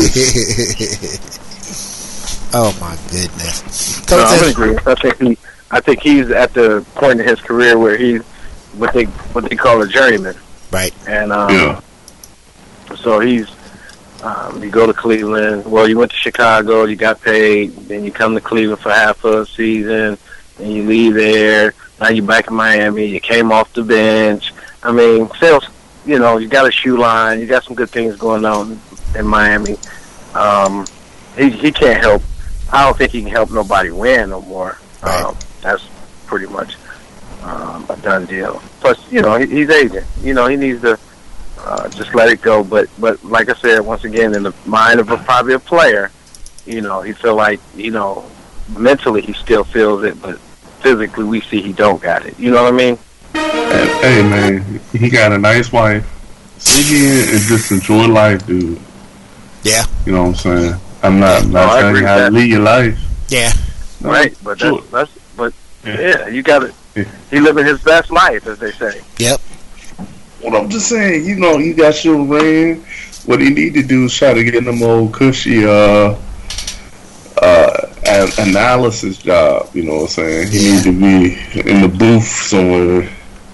Oh my goodness. No, I agree. I think he's at the point in his career where he's what they call a journeyman. Right. And so he's You go to Cleveland. Well, you went to Chicago. You got paid. Then you come to Cleveland for half of a season, and you leave there. Now you're back in Miami. You came off the bench. I mean, sales. You know, you got a shoe line. You got some good things going on in Miami. He can't help. I don't think he can help nobody win no more. Right. That's pretty much a done deal. Plus, you know, he's aging. You know, he needs to just let it go. But like I said, once again, in the mind of probably a player, you know, he feel like, you know, mentally he still feels it, but physically we see he don't got it. You know what I mean? Hey man, he got a nice wife. Sit here and just enjoy life, dude. Yeah. You know what I'm saying? I'm not telling you how to live your life. Yeah. No, right, but yeah, you got it. Yeah. He living his best life, as they say. Yep. Well, I'm just saying, you know, you got your ring. What he need to do is try to get them old cushy analysis job. You know what I'm saying? He need to be in the booth somewhere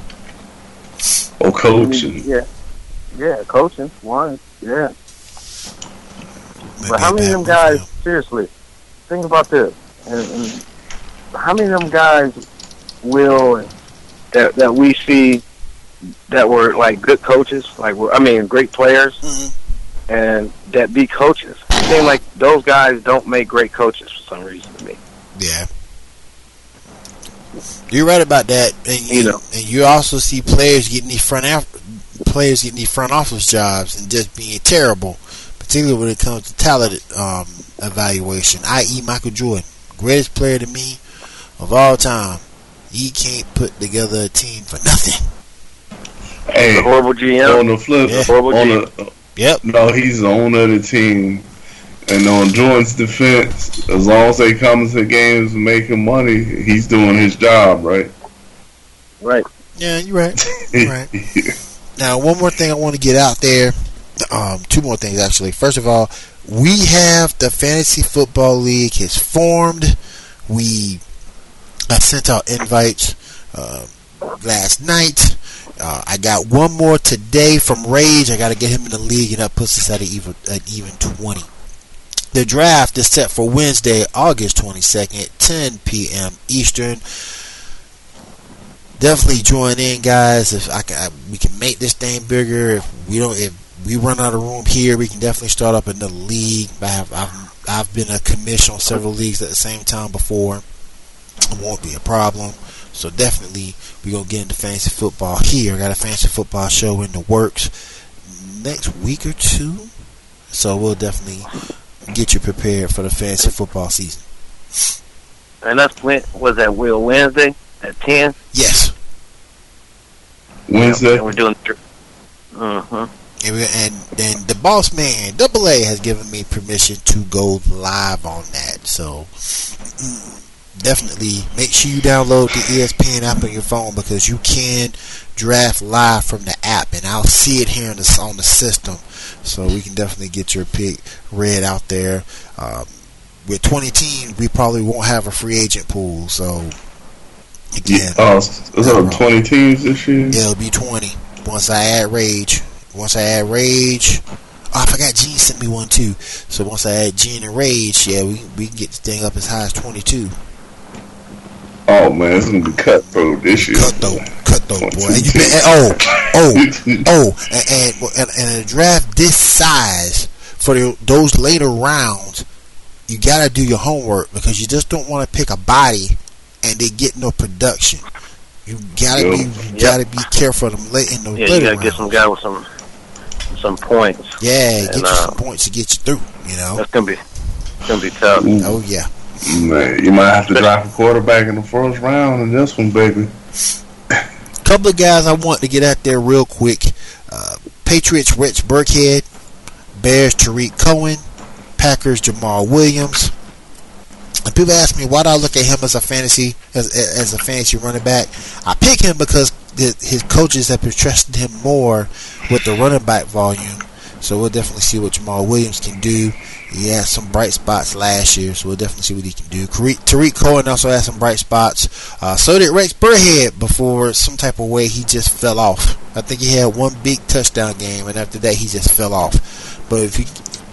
or coaching. Yeah, coaching. One, yeah. But how many of them guys, seriously, think about this, and how many of them guys that we see that were like good coaches, great players, and that be coaches? It seems like those guys don't make great coaches for some reason to me. Yeah. You're right about that, and you also see players getting these front office jobs and just being terrible, particularly when it comes to talent evaluation. I.e., Michael Jordan, greatest player to me of all time. He can't put together a team for nothing. Hey, the horrible GM. On the flip, horrible GM. Yep. No, he's the owner of the team. And on Jordan's defense, as long as they come to games and making money, he's doing his job, right? Right. Yeah, you're right. You're right. Now, one more thing I want to get out there. Two more things, actually. First of all, we have the Fantasy Football League has formed. I sent out invites last night. I got one more today from Rage. I got to get him in the league, and that puts us at an even 20. The draft is set for Wednesday, August 22nd, 10 p.m. Eastern. Definitely join in, guys. If we can make this thing bigger. If we run out of room here, we can definitely start up another league. I've been a commissioner on several leagues at the same time before. It won't be a problem. So definitely we're going to get into fantasy football here. I got a fantasy football show in the works next week or two. So we'll definitely get you prepared for the fantasy football season. And that's Wednesday at 10? Yes. Wednesday. And we're doing And then the boss man, AA, has given me permission to go live on that. So definitely make sure you download the ESPN app on your phone, because you can draft live from the app, and I'll see it here on the system. So we can definitely get your pick read out there. With 20 teams, we probably won't have a free agent pool. So again, is it 20 teams this year? Yeah, it'll be 20 once I add Rage. I forgot Gene sent me one too. So once I add Gene and Rage, yeah, we can get this thing up as high as 22. Oh man, it's gonna be cutthroat this year. Cutthroat, boy. And and a draft this size for those later rounds, you gotta do your homework, because you just don't want to pick a body and they get no production. You gotta be careful of them late in the later rounds. You gotta get some guy with some points. Yeah, get you some points to get you through. You know, that's gonna be tough. Ooh. Oh yeah. Man, you might have to drop a quarterback in the first round in this one, baby. Couple of guys I want to get out there real quick. Patriots, Rex Burkhead. Bears, Tariq Cohen. Packers, Jamal Williams. And people ask me, why do I look at him as a fantasy running back? I pick him because his coaches have entrusted him more with the running back volume. So we'll definitely see what Jamal Williams can do. He had some bright spots last year, so we'll definitely see what he can do. Tariq Cohen also had some bright spots. So did Rex Burkhead. Before some type of way he just fell off. I think he had one big touchdown game, and after that he just fell off. But if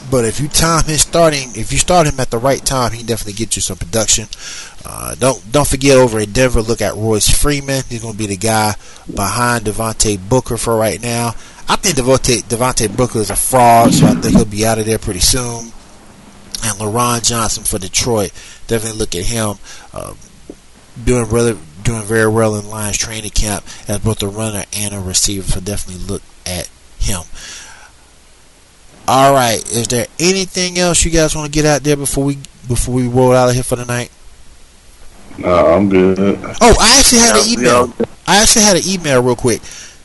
But if you start him at the right time, he can definitely get you some production. Don't forget over in Denver, look at Royce Freeman. He's going to be the guy behind Devontae Booker for right now. I think Devontae Booker is a fraud, so I think he'll be out of there pretty soon. And LaRon Johnson for Detroit, definitely look at him doing very well in Lions training camp as both a runner and a receiver. So definitely look at him. All right, is there anything else you guys want to get out there before we roll out of here for the night? No, I'm good. Oh, I actually had an email. Real quick.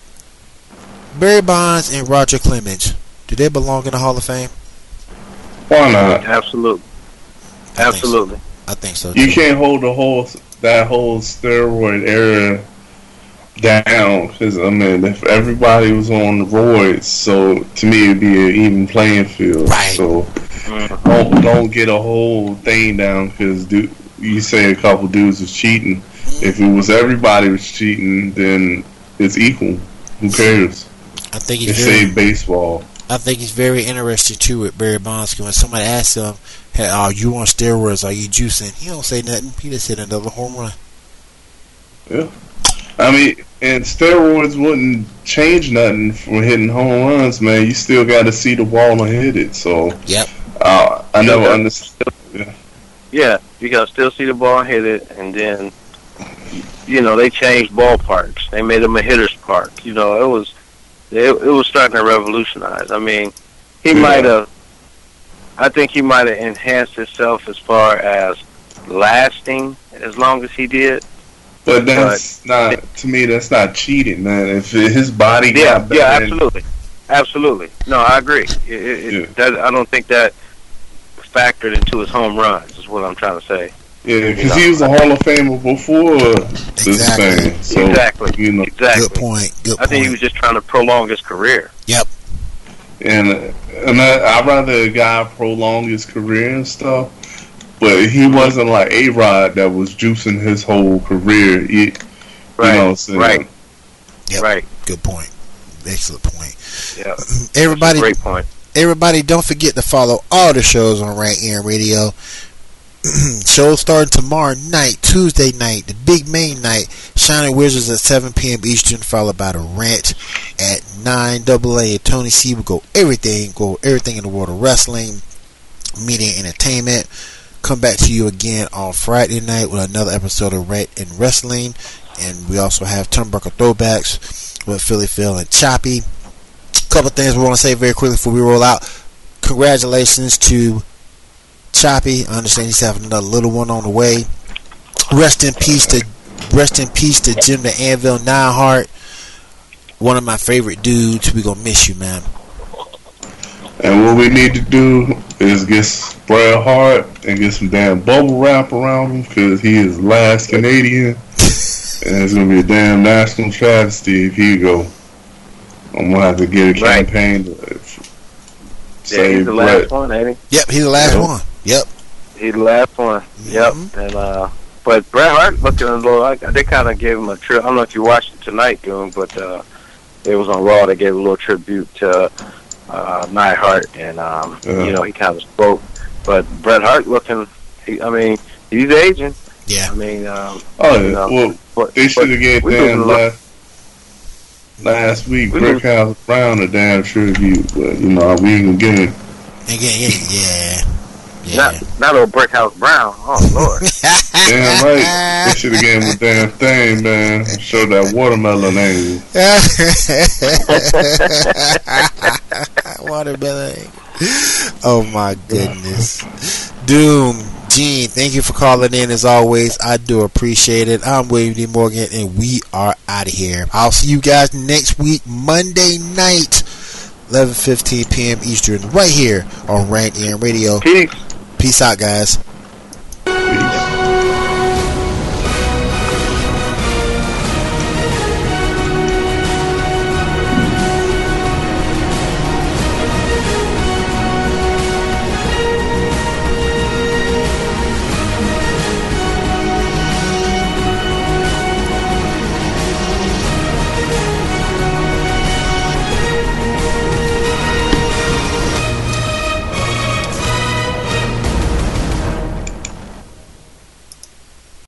Barry Bonds and Roger Clemens, do they belong in the Hall of Fame? Why not? Absolutely. I think so. You can't hold that whole steroid era down, because I mean, if everybody was on the roids, so to me it'd be an even playing field. Right. So don't get a whole thing down because you say a couple dudes was cheating. If it was everybody was cheating, then it's equal. Who cares? I think it's say baseball. I think he's very interested too with Barry Bonds. When somebody asks him, "Hey, are you on steroids? Are you juicing?" He don't say nothing. He just hit another home run. Yeah. I mean, and steroids wouldn't change nothing for hitting home runs, man. You still got to see the ball and hit it. So, yep. I never understood. Yeah, you got to still see the ball and hit it, and then, they changed ballparks. They made them a hitter's park. It was starting to revolutionize. I mean, I think he might have enhanced himself as far as lasting as long as he did. But to me, that's not cheating, man. If his body got better. Yeah, absolutely. No, I agree. I don't think that factored into his home runs, is what I'm trying to say. Yeah, because he was a Hall of Famer before this thing. So, exactly. Good point. I think he was just trying to prolong his career. Yep. And I'd rather a guy prolong his career and stuff. But he wasn't like A-Rod that was juicing his whole career. Right. Yep. Right. Good point. Excellent point. Yeah. Everybody, great point. Everybody, don't forget to follow all the shows on Rant AM Radio. Show starting tomorrow night, Tuesday night, the big main night. Shining Wizards at 7 p.m. Eastern, followed by the Rant at 9 AA. Tony C will go everything in the world of wrestling, media, and entertainment. Come back to you again on Friday night with another episode of Rant and Wrestling. And we also have Turnbuckle Throwbacks with Philly Phil and Choppy. Couple things we want to say very quickly before we roll out. Congratulations to Choppy. I understand he's having another little one on the way. Rest in peace to Jim the Anvil Neidhart. One of my favorite dudes. We gonna miss you, man. And what we need to do is get Bret Hart and get some damn bubble wrap around him because he is last Canadian. And it's going to be a damn national travesty if he go. I'm going to have to get a campaign to save he's the Bret. last one, ain't he? Yep, he's the last one. Yep. He's the last one. Yep. And but Bret Hart looking a little like they kind of gave him a trip. I don't know if you watched it tonight, Doom, but it was on Raw. They gave a little tribute to Neidhart, and he kind of spoke. But Bret Hart looking, he's aging. Yeah. I mean, they should have gave Dan last week Brickhouse Brown a damn tribute, but we ain't gonna get it. Yeah. Not old Brickhouse Brown. Oh Lord. Damn right. They should have gave him a damn thing, man. Show that watermelon angle. Watermelon. Oh my goodness. Doom, Gene, thank you for calling in as always. I do appreciate it. I'm William D. Morgan, and we are out of here. I'll see you guys next week, Monday night, 11:15 p.m. Eastern, right here on Rant AM Radio. Peace. Peace out, guys.